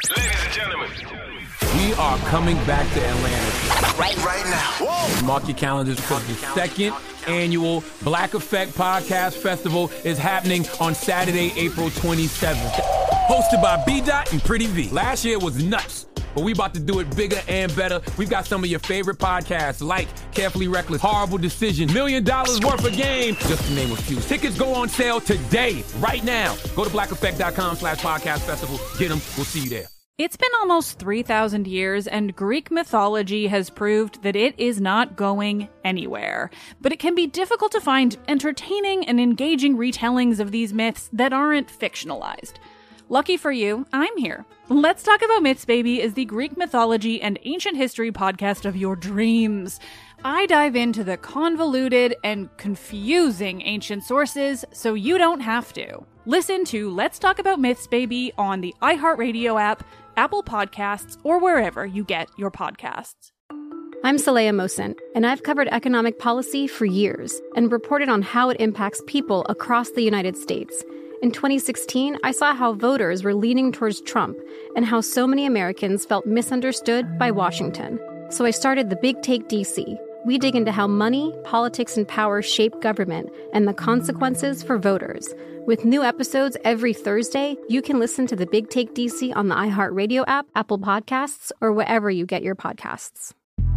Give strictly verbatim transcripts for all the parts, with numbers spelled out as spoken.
Ladies and gentlemen, we are coming back to Atlanta. Right, right now. Whoa. Mark your calendars because the second annual Black Effect Podcast Festival is happening on Saturday, April twenty-seventh. Hosted by B-Dot and Pretty V. Last year was nuts, but we about to do it bigger and better. We've got some of your favorite podcasts like Carefully Reckless, Horrible Decision, Million Dollars Worth of Game, just to name a few. Tickets go on sale today, right now. Go to blackeffect.com slash podcast festival. Get them. We'll see you there. It's been almost three thousand years, and Greek mythology has proved that it is not going anywhere. But it can be difficult to find entertaining and engaging retellings of these myths that aren't fictionalized. Lucky for you, I'm here. Let's Talk About Myths, Baby is the Greek mythology and ancient history podcast of your dreams. I dive into the convoluted and confusing ancient sources so you don't have to. Listen to Let's Talk About Myths, Baby on the iHeartRadio app, Apple Podcasts, or wherever you get your podcasts. I'm Saleha Mohsin, and I've covered economic policy for years and reported on how it impacts people across the United States. In twenty sixteen, I saw how voters were leaning towards Trump and how so many Americans felt misunderstood by Washington. So I started The Big Take D C. We dig into how money, politics, and power shape government and the consequences for voters. With new episodes every Thursday, you can listen to The Big Take D C on the iHeartRadio app, Apple Podcasts, or wherever you get your podcasts.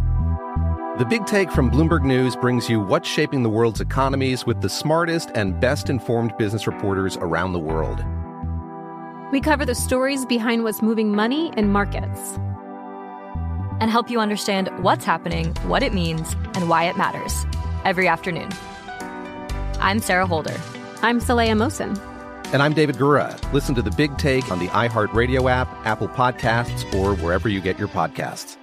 The Big Take from Bloomberg News brings you what's shaping the world's economies with the smartest and best-informed business reporters around the world. We cover the stories behind what's moving money and markets, and help you understand what's happening, what it means, and why it matters every afternoon. I'm Sarah Holder. I'm Saleha Mohsin. And I'm David Gura. Listen to The Big Take on the iHeartRadio app, Apple Podcasts, or wherever you get your podcasts.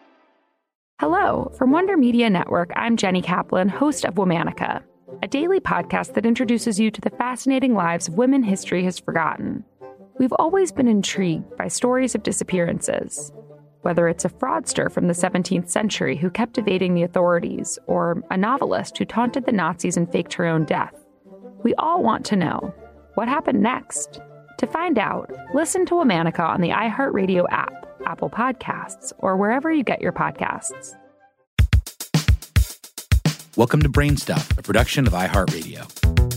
Hello. From Wonder Media Network, I'm Jenny Kaplan, host of Womanica, a daily podcast that introduces you to the fascinating lives of women history has forgotten. We've always been intrigued by stories of disappearances, whether it's a fraudster from the seventeenth century who kept evading the authorities, or a novelist who taunted the Nazis and faked her own death. We all want to know, what happened next? To find out, listen to Womanica on the iHeartRadio app, Apple Podcasts, or wherever you get your podcasts. Welcome to Brain Stuff, a production of iHeartRadio.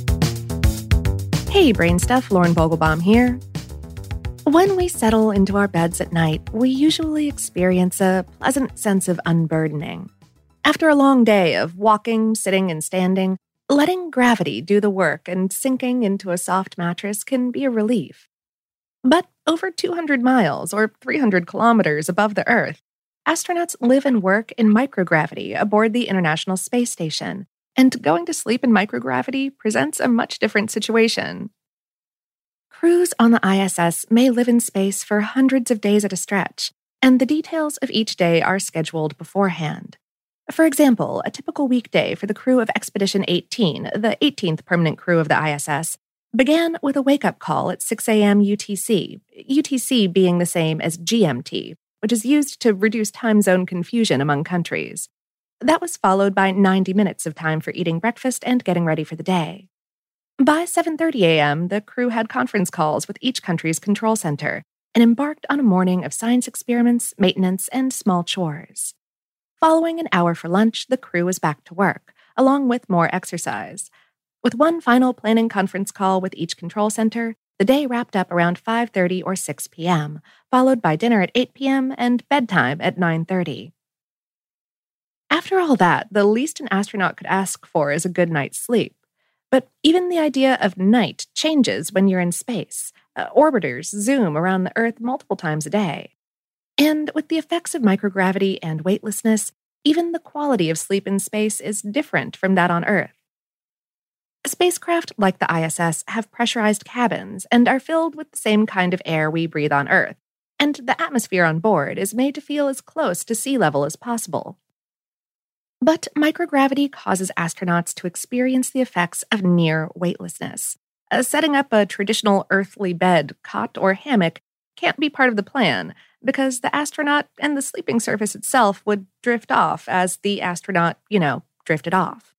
Hey, Brain Stuff, Lauren Vogelbaum here. When we settle into our beds at night, we usually experience a pleasant sense of unburdening. After a long day of walking, sitting, and standing, letting gravity do the work and sinking into a soft mattress can be a relief. But over two hundred miles, or three hundred kilometers above the Earth, astronauts live and work in microgravity aboard the International Space Station, and going to sleep in microgravity presents a much different situation. Crews on the I S S may live in space for hundreds of days at a stretch, and the details of each day are scheduled beforehand. For example, a typical weekday for the crew of Expedition eighteen, the eighteenth permanent crew of the I S S, began with a wake-up call at six a.m. U T C, U T C being the same as G M T, which is used to reduce time zone confusion among countries. That was followed by ninety minutes of time for eating breakfast and getting ready for the day. By seven thirty a.m., the crew had conference calls with each country's control center and embarked on a morning of science experiments, maintenance, and small chores. Following an hour for lunch, the crew was back to work, along with more exercise. With one final planning conference call with each control center, the day wrapped up around five thirty or six p.m., followed by dinner at eight p.m. and bedtime at nine thirty. After all that, the least an astronaut could ask for is a good night's sleep. But even the idea of night changes when you're in space. Uh, orbiters zoom around the Earth multiple times a day. And with the effects of microgravity and weightlessness, even the quality of sleep in space is different from that on Earth. Spacecraft like the I S S have pressurized cabins and are filled with the same kind of air we breathe on Earth, and the atmosphere on board is made to feel as close to sea level as possible. But microgravity causes astronauts to experience the effects of near weightlessness. Uh, setting up a traditional earthly bed, cot, or hammock can't be part of the plan, because the astronaut and the sleeping surface itself would drift off as the astronaut, you know, drifted off.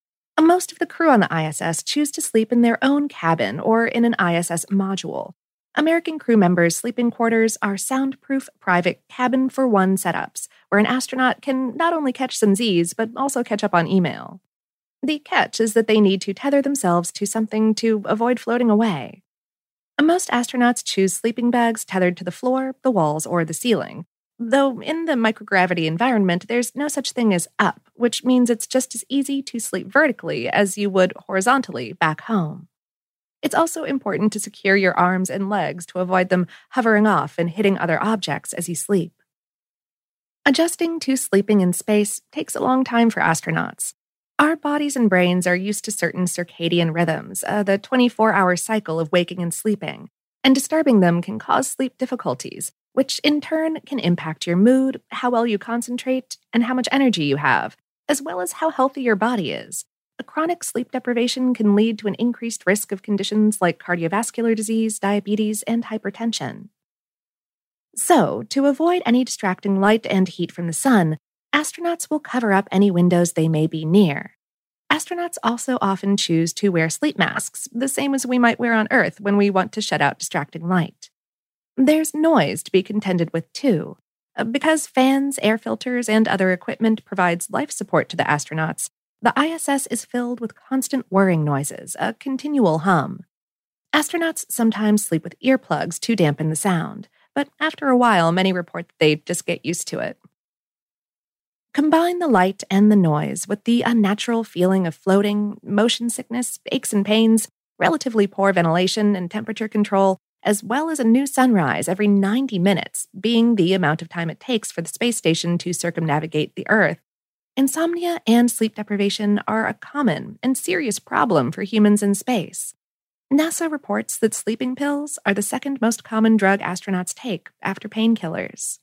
Most of the crew on the I S S choose to sleep in their own cabin or in an I S S module. American crew members' sleeping quarters are soundproof private cabin-for-one setups, where an astronaut can not only catch some Z's, but also catch up on email. The catch is that they need to tether themselves to something to avoid floating away. Most astronauts choose sleeping bags tethered to the floor, the walls, or the ceiling, though in the microgravity environment, there's no such thing as up, which means it's just as easy to sleep vertically as you would horizontally back home. It's also important to secure your arms and legs to avoid them hovering off and hitting other objects as you sleep. Adjusting to sleeping in space takes a long time for astronauts. Our bodies and brains are used to certain circadian rhythms, uh, the twenty-four hour cycle of waking and sleeping, and disturbing them can cause sleep difficulties, which in turn can impact your mood, how well you concentrate, and how much energy you have, as well as how healthy your body is. A chronic sleep deprivation can lead to an increased risk of conditions like cardiovascular disease, diabetes, and hypertension. So, to avoid any distracting light and heat from the sun, astronauts will cover up any windows they may be near. Astronauts also often choose to wear sleep masks, the same as we might wear on Earth when we want to shut out distracting light. There's noise to be contended with, too. Because fans, air filters, and other equipment provides life support to the astronauts, the I S S is filled with constant whirring noises, a continual hum. Astronauts sometimes sleep with earplugs to dampen the sound, but after a while, many report that they just get used to it. Combine the light and the noise with the unnatural feeling of floating, motion sickness, aches and pains, relatively poor ventilation and temperature control, as well as a new sunrise every ninety minutes, being the amount of time it takes for the space station to circumnavigate the Earth. Insomnia and sleep deprivation are a common and serious problem for humans in space. NASA reports that sleeping pills are the second most common drug astronauts take after painkillers.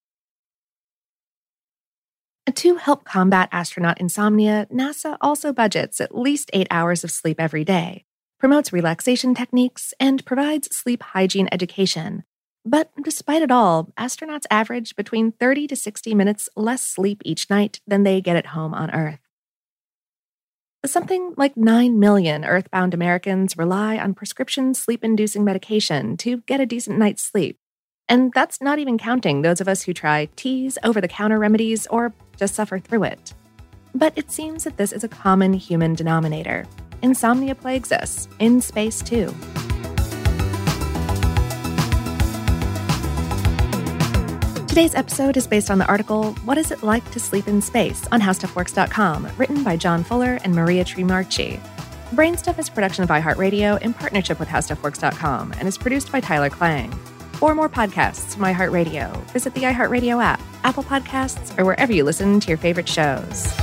To help combat astronaut insomnia, NASA also budgets at least eight hours of sleep every day, promotes relaxation techniques, and provides sleep hygiene education. But despite it all, astronauts average between thirty to sixty minutes less sleep each night than they get at home on Earth. Something like nine million Earthbound Americans rely on prescription sleep-inducing medication to get a decent night's sleep. And that's not even counting those of us who try teas, over-the-counter remedies, or just suffer through it. But it seems that this is a common human denominator. Insomnia plagues us, in space too. Today's episode is based on the article, What Is It Like to Sleep in Space? On How Stuff Works dot com, written by John Fuller and Maria Trimarchi. Brainstuff is a production of iHeartRadio in partnership with How Stuff Works dot com and is produced by Tyler Klang. For more podcasts from iHeartRadio, visit the iHeartRadio app, Apple Podcasts, or wherever you listen to your favorite shows.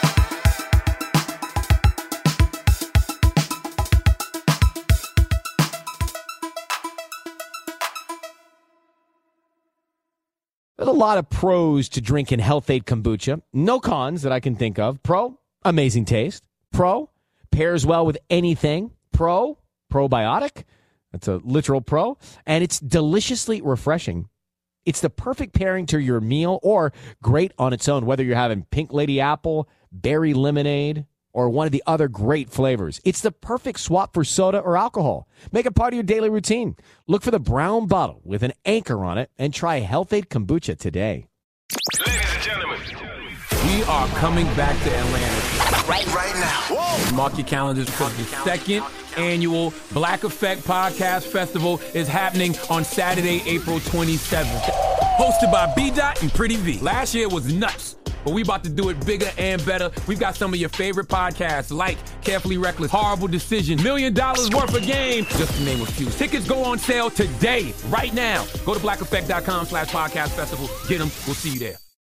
There's a lot of pros to drinking Health-Ade kombucha. No cons that I can think of. Pro, amazing taste. Pro, pairs well with anything. Pro, probiotic. That's a literal pro. And it's deliciously refreshing. It's the perfect pairing to your meal or great on its own, whether you're having pink lady apple, berry lemonade, or one of the other great flavors. It's the perfect swap for soda or alcohol. Make it part of your daily routine. Look for the brown bottle with an anchor on it and try Health-Ade kombucha today. Ladies and gentlemen, We are coming back to Atlanta. right, right now. Whoa. Mark your calendars because the second annual Black Effect Podcast Festival is happening on Saturday, April twenty-seventh. Hosted by B-Dot and Pretty V. Last year was nuts, but we about to do it bigger and better. We've got some of your favorite podcasts like Carefully Reckless, Horrible Decision, Million Dollars Worth of Game, just to name a few. Tickets go on sale today, right now. Go to black effect dot com slash podcast festival. Get them. We'll see you there.